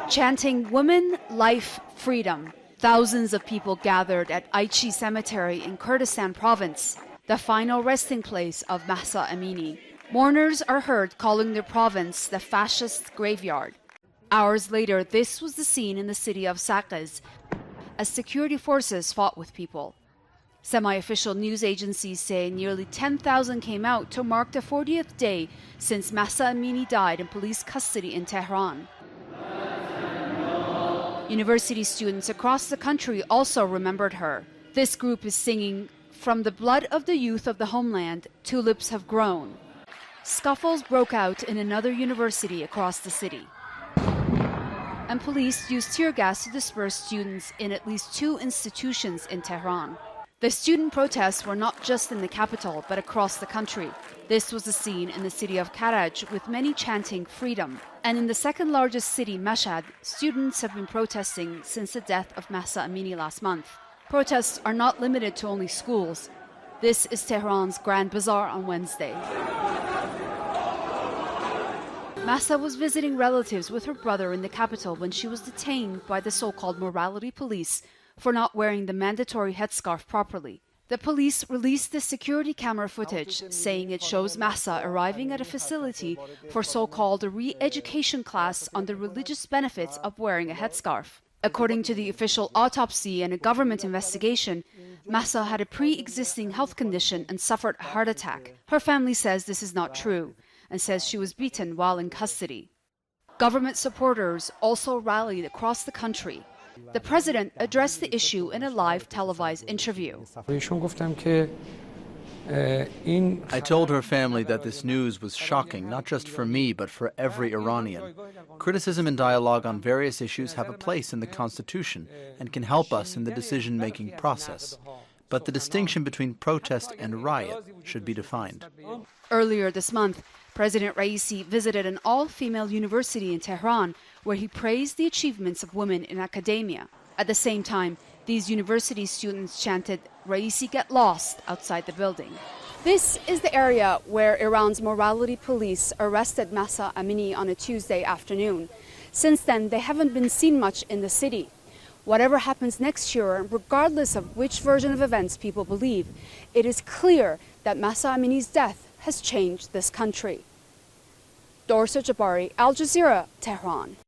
Chanting "Women, Life, Freedom," thousands of people gathered at Aichi Cemetery in Kurdistan Province, the final resting place of Mahsa Amini. Mourners are heard calling the province the fascist graveyard. Hours later, this was the scene in the city of Saqqez as security forces fought with people. Semi-official news agencies say nearly 10,000 came out to mark the 40th day since Mahsa Amini died in police custody in Tehran. University students across the country also remembered her. This group is singing, "From the blood of the youth of the homeland, tulips have grown." Scuffles broke out in another university across the city, and police used tear gas to disperse students in at least 2 institutions in Tehran. The student protests were not just in the capital, but across the country. This was the scene in the city of Karaj, with many chanting freedom. And in the second largest city, Mashhad, students have been protesting since the death of Mahsa Amini last month. Protests are not limited to only schools. This is Tehran's Grand Bazaar on Wednesday. Mahsa was visiting relatives with her brother in the capital when she was detained by the so-called morality police for not wearing the mandatory headscarf properly. The police released the security camera footage, saying it shows Mahsa arriving at a facility for so-called a re-education class on the religious benefits of wearing a headscarf. According to the official autopsy and a government investigation, Mahsa had a pre-existing health condition and suffered a heart attack. Her family says this is not true and says she was beaten while in custody. Government supporters also rallied across the country. The president addressed the issue in a live televised interview. I told her family that this news was shocking, not just for me, but for every Iranian. Criticism and dialogue on various issues have a place in the Constitution and can help us in the decision-making process. But the distinction between protest and riot should be defined. Earlier this month, President Raisi visited an all-female university in Tehran where he praised the achievements of women in academia. At the same time, these university students chanted, "Raisi, get lost," outside the building. This is the area where Iran's morality police arrested Mahsa Amini on a Tuesday afternoon. Since then, they haven't been seen much in the city. Whatever happens next year, regardless of which version of events people believe, it is clear that Mahsa Amini's death has changed this country. Dorsa Jabari, Al Jazeera, Tehran.